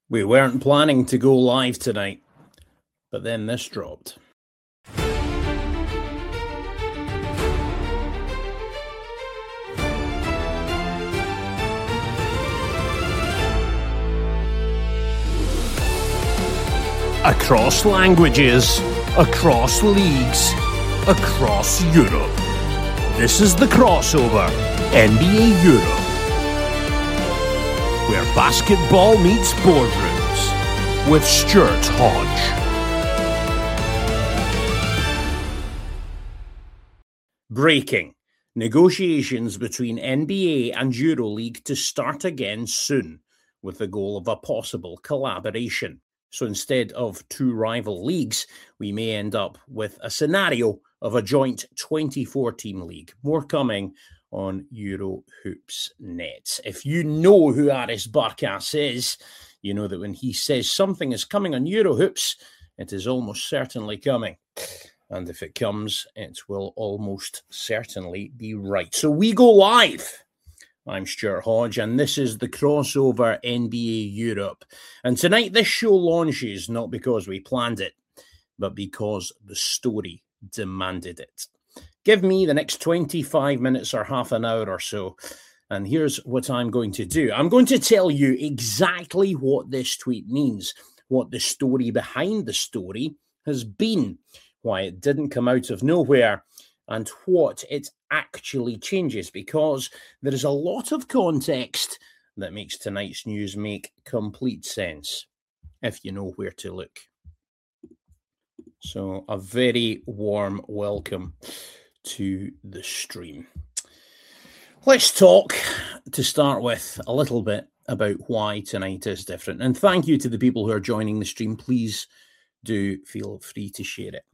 We weren't planning to go live tonight, but then this dropped. Across languages, across leagues, across Europe. This is the crossover, NBA Europe, where basketball meets boardrooms with Stuart Hodge. Breaking. Negotiations between NBA and EuroLeague to start again soon, with the goal of a possible collaboration. So instead of two rival leagues, we may end up with a scenario of a joint 24-team league. More coming on EuroHoops.net. If you know who Aris Barkas is, you know that when he says something is coming on EuroHoops, it is almost certainly coming. And if it comes, it will almost certainly be right. So we go live. I'm Stuart Hodge, and this is the crossover NBA Europe. And tonight, this show launches not because we planned it, but because the story demanded it. Give me the next 25 minutes or half an hour or so, and here's what I'm going to do. I'm going to tell you exactly what this tweet means, what the story behind the story has been, why it didn't come out of nowhere, and what it actually changes, because there is a lot of context that makes tonight's news make complete sense, if you know where to look. So a very warm welcome to the stream. Let's talk, to start with, a little bit about why tonight is different. And thank you to the people who are joining the stream. Please do feel free to share it.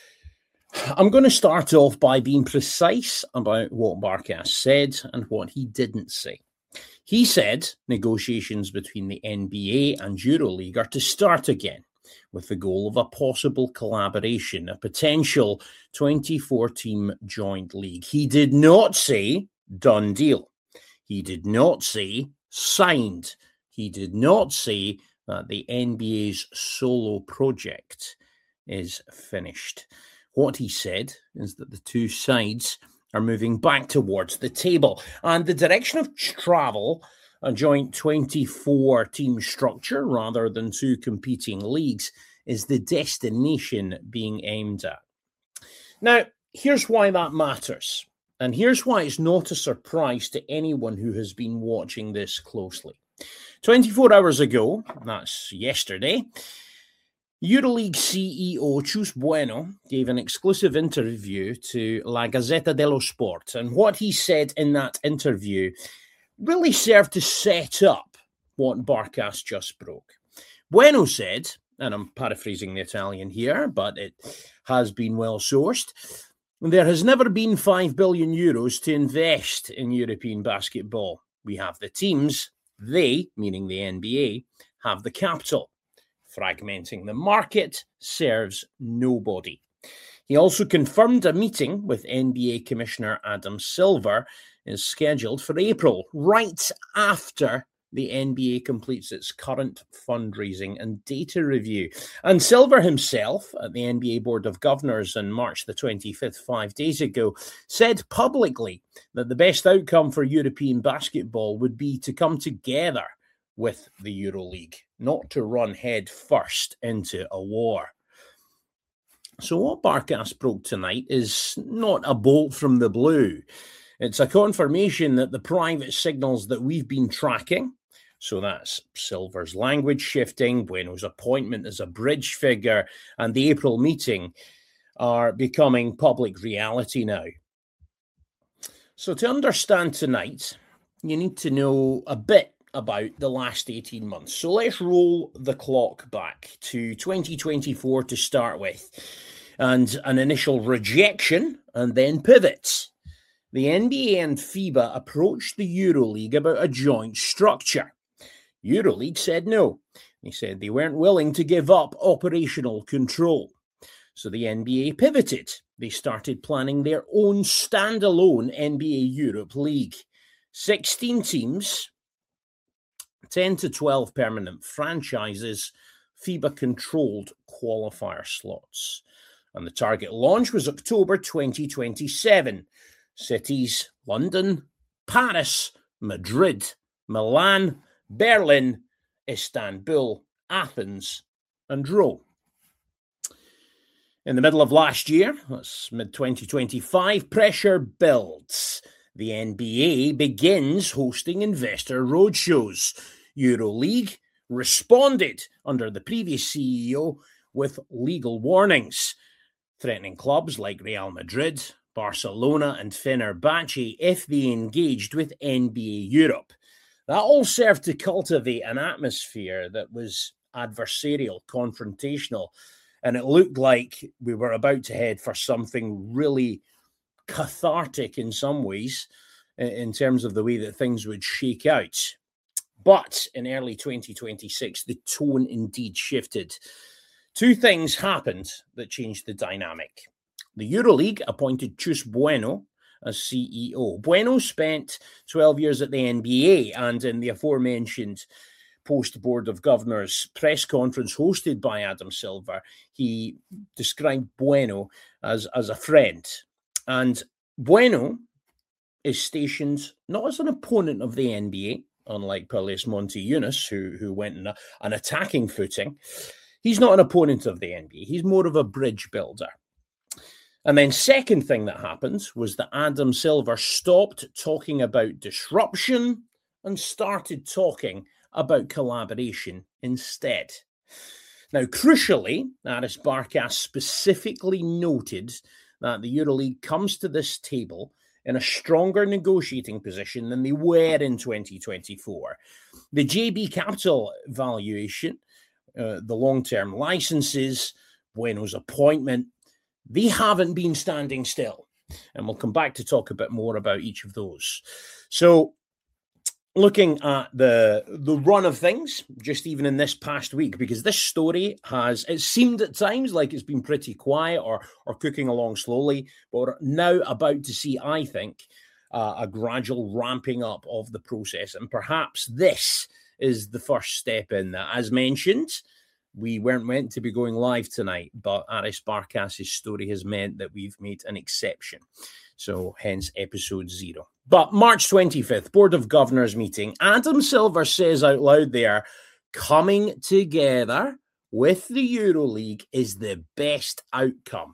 I'm going to start off by being precise about what Barkas said and what he didn't say. He said negotiations between the NBA and EuroLeague are to start again with the goal of a possible collaboration, a potential 24-team joint league. He did not say done deal. He did not say signed. He did not say that the NBA's solo project is finished. What he said is that the two sides are moving back towards the table, and the direction of travel, a joint 24-team structure rather than two competing leagues, is the destination being aimed at. Now, here's why that matters, and here's why it's not a surprise to anyone who has been watching this closely. 24 hours ago, that's yesterday, EuroLeague CEO Chus Bueno gave an exclusive interview to La Gazzetta dello Sport, and what he said in that interview really served to set up what Barkas just broke. Bueno said, and I'm paraphrasing the Italian here, but it has been well sourced, there has never been 5 billion euros to invest in European basketball. We have the teams, they, meaning the NBA, have the capital. Fragmenting the market serves nobody. He also confirmed a meeting with NBA Commissioner Adam Silver is scheduled for April, right after the NBA completes its current fundraising and data review. And Silver himself, at the NBA Board of Governors on March the 25th, 5 days ago, said publicly that the best outcome for European basketball would be to come together with the EuroLeague, not to run head first into a war. So what Barkas broke tonight is not a bolt from the blue. It's a confirmation that the private signals that we've been tracking, so that's Silver's language shifting, Bueno's appointment as a bridge figure, and the April meeting, are becoming public reality now. So to understand tonight, you need to know a bit about the last 18 months. So let's roll the clock back to 2024 to start with, and an initial rejection and then pivots. The NBA and FIBA approached the EuroLeague about a joint structure. EuroLeague said no. They said they weren't willing to give up operational control. So the NBA pivoted. They started planning their own standalone NBA Europe League. 16 teams, 10 to 12 permanent franchises, FIBA-controlled qualifier slots. And the target launch was October 2027. Cities: London, Paris, Madrid, Milan, Berlin, Istanbul, Athens, and Rome. In the middle of last year, that's mid-2025, pressure builds. The NBA begins hosting investor roadshows. EuroLeague responded under the previous CEO with legal warnings, threatening clubs like Real Madrid, Barcelona, and Fenerbahce if they engaged with NBA Europe. That all served to cultivate an atmosphere that was adversarial, confrontational, and it looked like we were about to head for something really cathartic in some ways, in terms of the way that things would shake out. But in early 2026, the tone indeed shifted. Two things happened that changed the dynamic. The EuroLeague appointed Chus Bueno as CEO. Bueno spent 12 years at the NBA, and in the aforementioned post-Board of Governors press conference hosted by Adam Silver, he described Bueno as a friend. And Bueno is stationed not as an opponent of the NBA, unlike Paulius Monti-Yunus, who went on an attacking footing. He's not an opponent of the NBA. He's more of a bridge builder. And then second thing that happened was that Adam Silver stopped talking about disruption and started talking about collaboration instead. Now, crucially, Aris Barkas specifically noted that the EuroLeague comes to this table in a stronger negotiating position than they were in 2024. The JB Capital valuation, the long-term licenses, Bueno's appointment, they haven't been standing still. And we'll come back to talk a bit more about each of those. So looking at the run of things, just even in this past week, because this story it seemed at times like it's been pretty quiet or cooking along slowly, but we're now about to see, I think, a gradual ramping up of the process. And perhaps this is the first step in that. As mentioned, we weren't meant to be going live tonight, but Aris Barkas' story has meant that we've made an exception. So hence episode 0. But March 25th, Board of Governors meeting. Adam Silver says out loud there, coming together with the EuroLeague is the best outcome.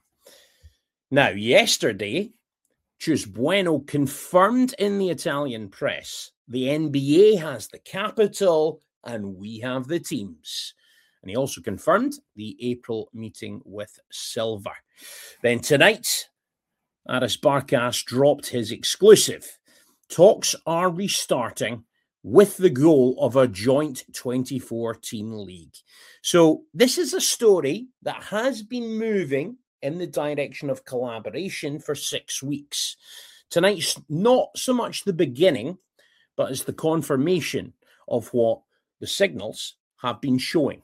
Now, yesterday, Chus Bueno confirmed in the Italian press, the NBA has the capital and we have the teams. And he also confirmed the April meeting with Silver. Then tonight, Aris Barkas dropped his exclusive. Talks are restarting with the goal of a joint 24-team league. So this is a story that has been moving in the direction of collaboration for 6 weeks. Tonight's not so much the beginning, but it's the confirmation of what the signals have been showing.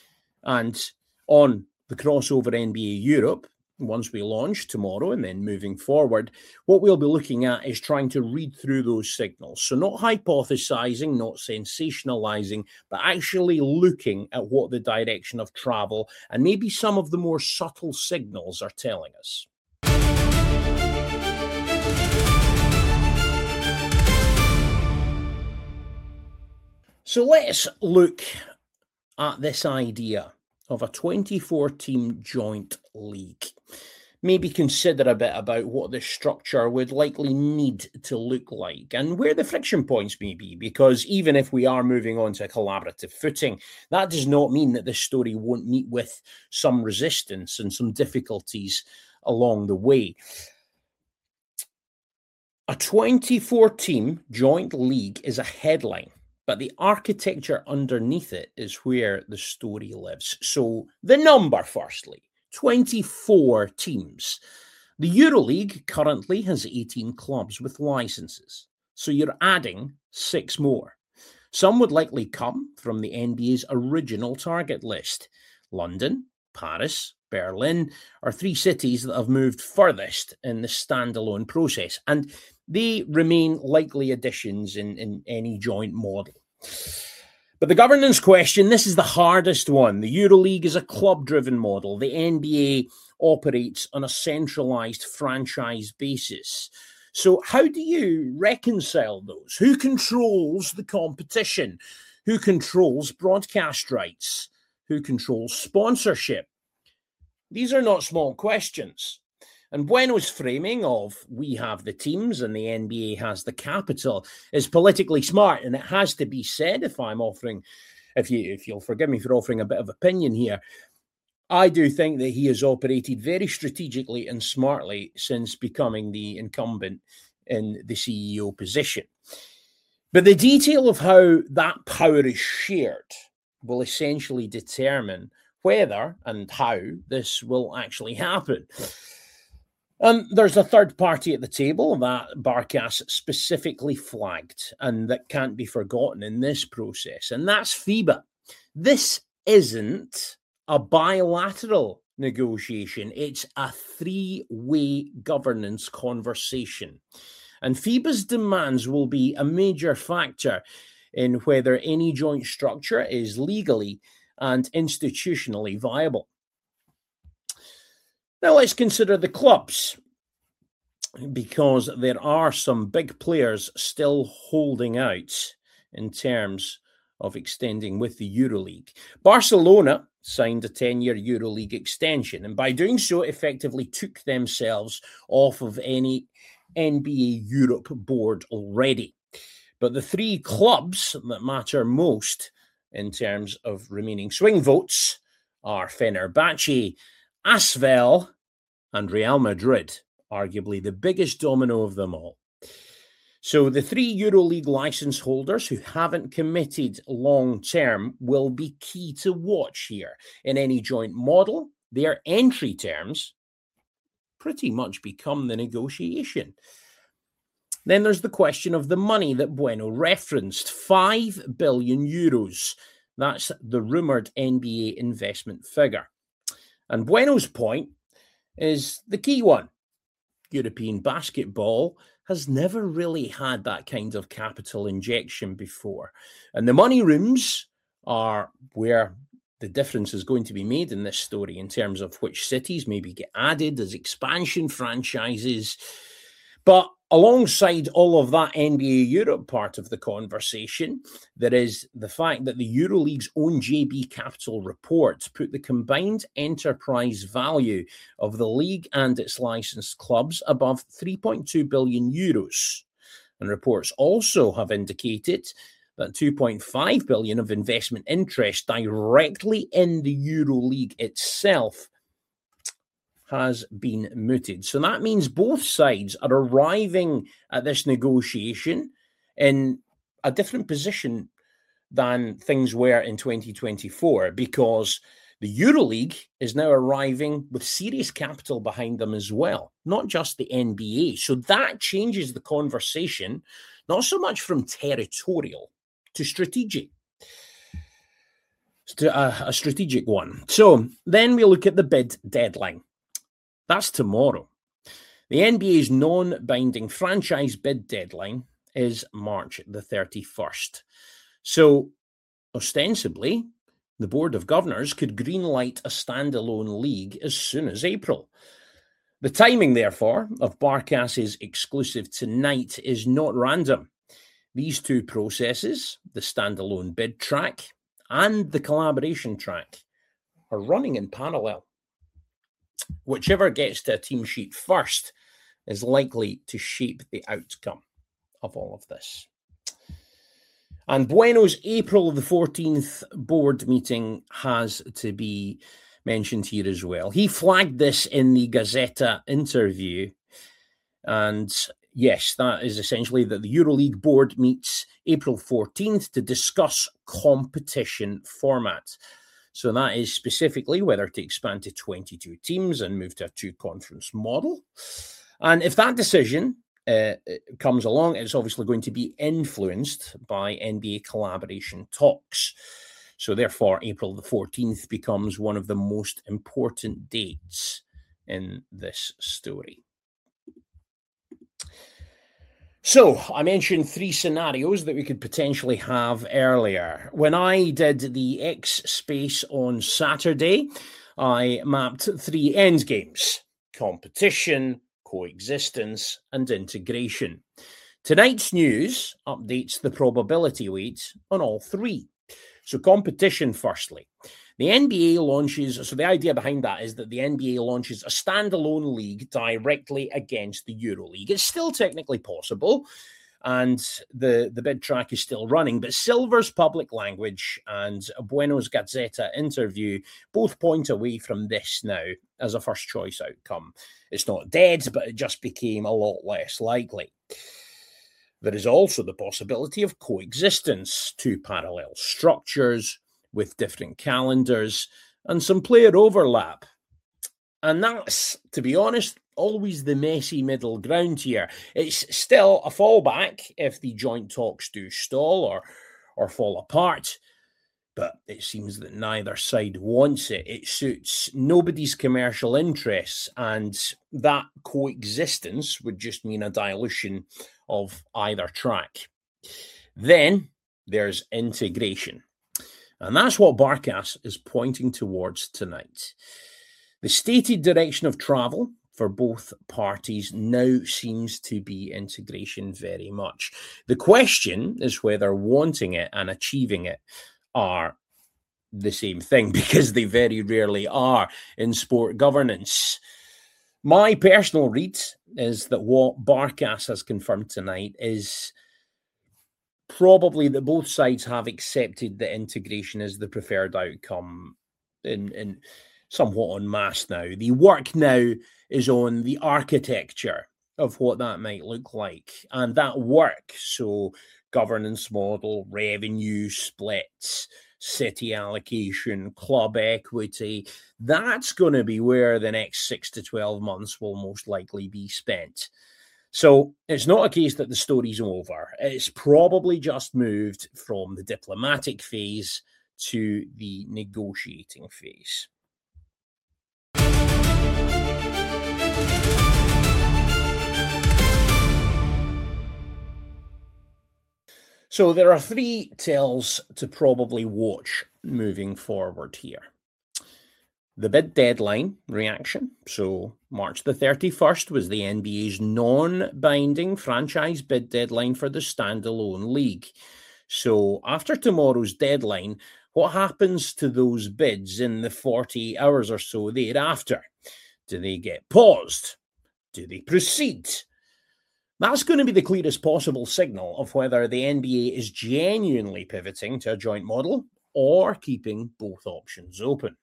And on the crossover NBA Europe, once we launch tomorrow and then moving forward, what we'll be looking at is trying to read through those signals. So not hypothesizing, not sensationalizing, but actually looking at what the direction of travel and maybe some of the more subtle signals are telling us. So let's look at this idea of a 24-team joint league. Maybe consider a bit about what the structure would likely need to look like and where the friction points may be, because even if we are moving on to a collaborative footing, that does not mean that this story won't meet with some resistance and some difficulties along the way. A 24-team joint league is a headline, but the architecture underneath it is where the story lives. So the number, firstly, 24 teams. The EuroLeague currently has 18 clubs with licenses. So you're adding 6 more. Some would likely come from the NBA's original target list. London, Paris, Berlin are 3 cities that have moved furthest in the standalone process, and they remain likely additions in any joint model. But the governance question, this is the hardest one. The EuroLeague is a club-driven model. The NBA operates on a centralized franchise basis. So how do you reconcile those? Who controls the competition? Who controls broadcast rights? Who controls sponsorship? These are not small questions. And Bueno's framing of we have the teams and the NBA has the capital is politically smart. And it has to be said, if you'll forgive me for offering a bit of opinion here, I do think that he has operated very strategically and smartly since becoming the incumbent in the CEO position. But the detail of how that power is shared will essentially determine whether and how this will actually happen. There's a third party at the table that Barkas specifically flagged and that can't be forgotten in this process, and that's FIBA. This isn't a bilateral negotiation. It's a three-way governance conversation. And FIBA's demands will be a major factor in whether any joint structure is legally and institutionally viable. Now let's consider the clubs, because there are some big players still holding out in terms of extending with the EuroLeague. Barcelona signed a 10-year EuroLeague extension, and by doing so, effectively took themselves off of any NBA Europe board already. But the three clubs that matter most in terms of remaining swing votes are Fenerbahce, Asvel, and Real Madrid, arguably the biggest domino of them all. So the three EuroLeague license holders who haven't committed long-term will be key to watch here. In any joint model, their entry terms pretty much become the negotiation. Then there's the question of the money that Bueno referenced, 5 billion euros. That's the rumoured NBA investment figure. And Bueno's point is the key one. European basketball has never really had that kind of capital injection before. And the money rooms are where the difference is going to be made in this story in terms of which cities maybe get added as expansion franchises. But alongside all of that NBA Europe part of the conversation, there is the fact that the EuroLeague's own JB Capital report put the combined enterprise value of the league and its licensed clubs above 3.2 billion euros. And reports also have indicated that 2.5 billion of investment interest directly in the EuroLeague itself has been mooted. So that means both sides are arriving at this negotiation in a different position than things were in 2024, because the EuroLeague is now arriving with serious capital behind them as well, not just the NBA. So that changes the conversation, not so much from territorial to strategic. A strategic one. So then we look at the bid deadline. That's tomorrow. The NBA's non-binding franchise bid deadline is March the 31st. So, ostensibly, the Board of Governors could greenlight a standalone league as soon as April. The timing, therefore, of Barkas's exclusive tonight is not random. These two processes, the standalone bid track and the collaboration track, are running in parallel. Whichever gets to a team sheet first is likely to shape the outcome of all of this. And Bueno's April the 14th board meeting has to be mentioned here as well. He flagged this in the Gazzetta interview. And yes, that is essentially that the EuroLeague board meets April 14th to discuss competition format. So that is specifically whether to expand to 22 teams and move to a two-conference model. And if that decision comes along, it's obviously going to be influenced by NBA collaboration talks. So therefore, April the 14th becomes one of the most important dates in this story. So I mentioned three scenarios that we could potentially have earlier. When I did the X space on Saturday, I mapped three endgames: competition, coexistence, and integration. Tonight's news updates the probability weight on all three. So competition, firstly. The NBA launches, so the idea behind that is that the NBA launches a standalone league directly against the EuroLeague. It's still technically possible, and the bid track is still running, but Silver's public language and Bueno's Gazzetta interview both point away from this now as a first choice outcome. It's not dead, but it just became a lot less likely. There is also the possibility of coexistence, two parallel structures with different calendars and some player overlap. And that's, to be honest, always the messy middle ground here. It's still a fallback if the joint talks do stall or fall apart, but it seems that neither side wants it. It suits nobody's commercial interests, and that coexistence would just mean a dilution of either track. Then there's integration. And that's what Barkas is pointing towards tonight. The stated direction of travel for both parties now seems to be integration very much. The question is whether wanting it and achieving it are the same thing, because they very rarely are in sport governance. My personal read is that what Barkas has confirmed tonight is probably that both sides have accepted that integration is the preferred outcome in somewhat en masse now. The work now is on the architecture of what that might look like. And that work, so governance model, revenue splits, city allocation, club equity, that's going to be where the next 6 to 12 months will most likely be spent. So it's not a case that the story's over. It's probably just moved from the diplomatic phase to the negotiating phase. So there are three tells to probably watch moving forward here. The bid deadline reaction. So March the 31st was the NBA's non-binding franchise bid deadline for the standalone league. So after tomorrow's deadline, what happens to those bids in the 48 hours or so thereafter? Do they get paused? Do they proceed? That's going to be the clearest possible signal of whether the NBA is genuinely pivoting to a joint model or keeping both options open.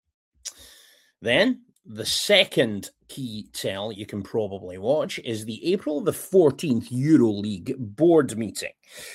Then, the second key tell you can probably watch is the April the 14th EuroLeague board meeting.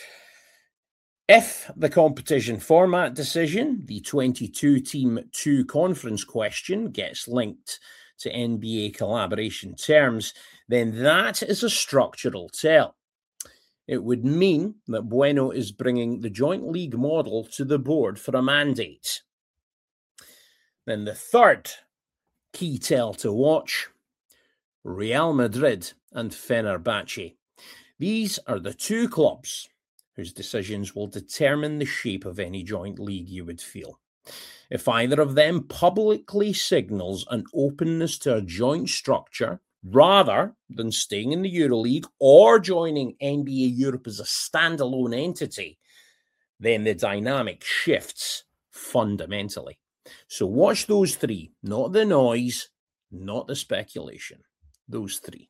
If the competition format decision, the 22-team 2-conference question, gets linked to NBA collaboration terms, then that is a structural tell. It would mean that Bueno is bringing the joint league model to the board for a mandate. Then the third key tell to watch, Real Madrid and Fenerbahce. These are the two clubs whose decisions will determine the shape of any joint league you would feel. If either of them publicly signals an openness to a joint structure rather than staying in the EuroLeague or joining NBA Europe as a standalone entity, then the dynamic shifts fundamentally. So watch those three, not the noise, not the speculation, those three.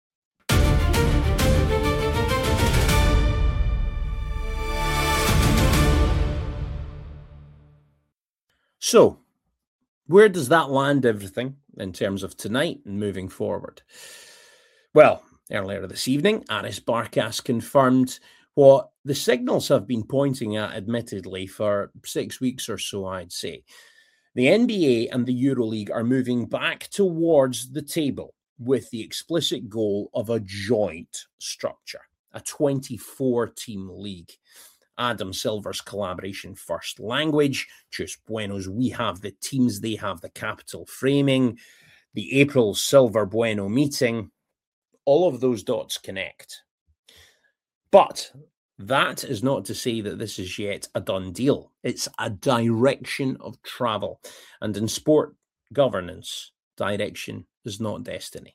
So, where does that land everything in terms of tonight and moving forward? Well, earlier this evening, Aris Barkas confirmed what the signals have been pointing at, admittedly, for 6 weeks or so, I'd say. The NBA and the EuroLeague are moving back towards the table with the explicit goal of a joint structure, a 24-team league. Adam Silver's collaboration first language, Chus Bueno's we have the teams, they have the capital framing, the April Silver Bueno meeting, all of those dots connect. But that is not to say that this is yet a done deal. It's a direction of travel. And in sport governance, direction is not destiny.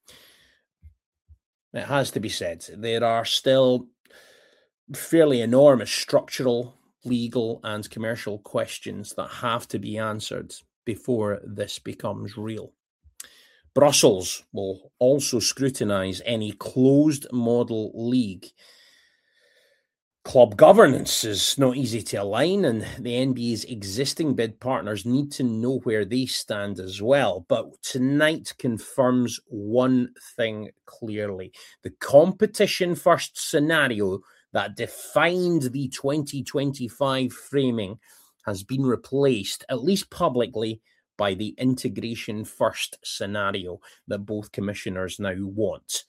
It has to be said. There are still fairly enormous structural, legal, and commercial questions that have to be answered before this becomes real. Brussels will also scrutinise any closed model league. Club governance is not easy to align, and the NBA's existing bid partners need to know where they stand as well. But tonight confirms one thing clearly. The competition first scenario that defined the 2025 framing has been replaced, at least publicly, by the integration first scenario that both commissioners now want.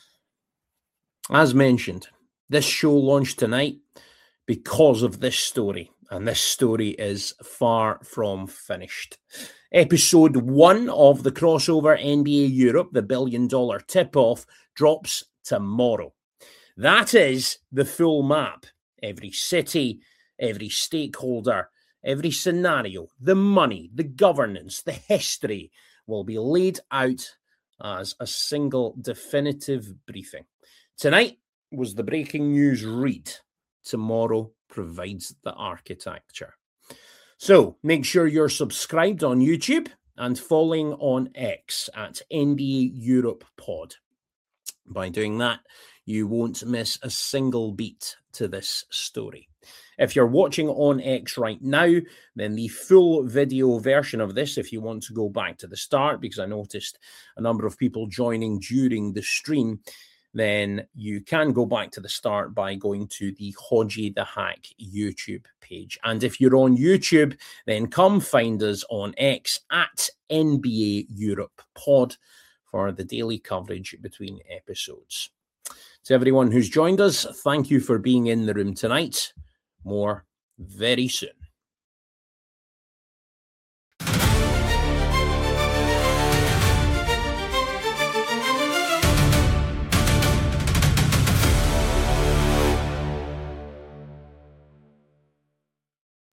As mentioned, this show launched tonight because of this story, and this story is far from finished. Episode 1 of the crossover NBA Europe, the $1 billion tip-off, drops tomorrow. That is the full map. Every city, every stakeholder, every scenario, the money, the governance, the history will be laid out as a single definitive briefing. Tonight was the breaking news read. Tomorrow provides the architecture. So make sure you're subscribed on YouTube and following on X at NBA Europe Pod. By doing that, you won't miss a single beat to this story. If you're watching on X right now, then the full video version of this, if you want to go back to the start, because I noticed a number of people joining during the stream, then you can go back to the start by going to the Hodgie the Hack YouTube page. And if you're on YouTube, then come find us on X at NBA Europe Pod for the daily coverage between episodes. To everyone who's joined us, thank you for being in the room tonight. More very soon.